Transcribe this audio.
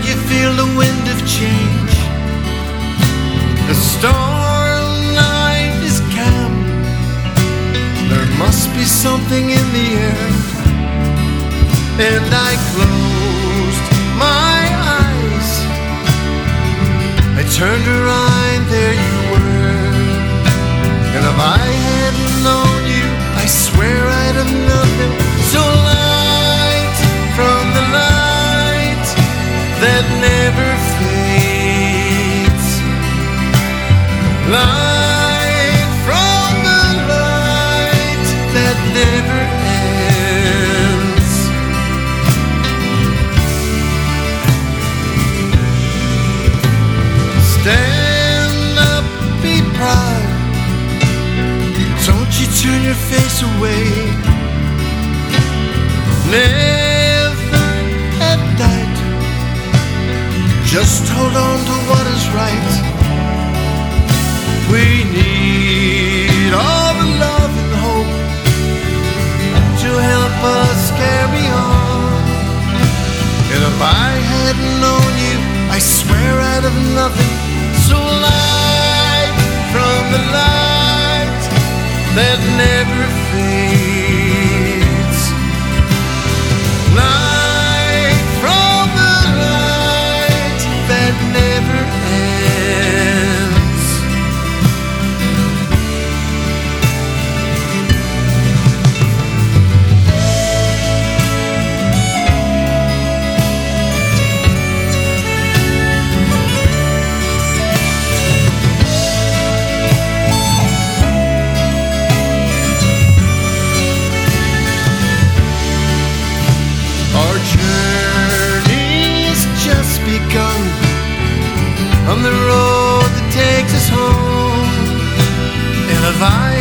you feel the wind of change. The starlight is calm. There must be something in the air. And I closed my eyes. I turned around, there you were. And if I hadn't known you, I swear I'd have nothing. So light from the light that never fades. Light from the light that never ends. Stand up, be proud. Don't you turn your face away. Never have died. Just hold on to what is right. We need all the love and hope to help us carry on. And if I hadn't known you, I swear I'd have nothing. So light from the light that never fades. Light from the light that never ends. Our journey's just begun on the road that takes us home. And if I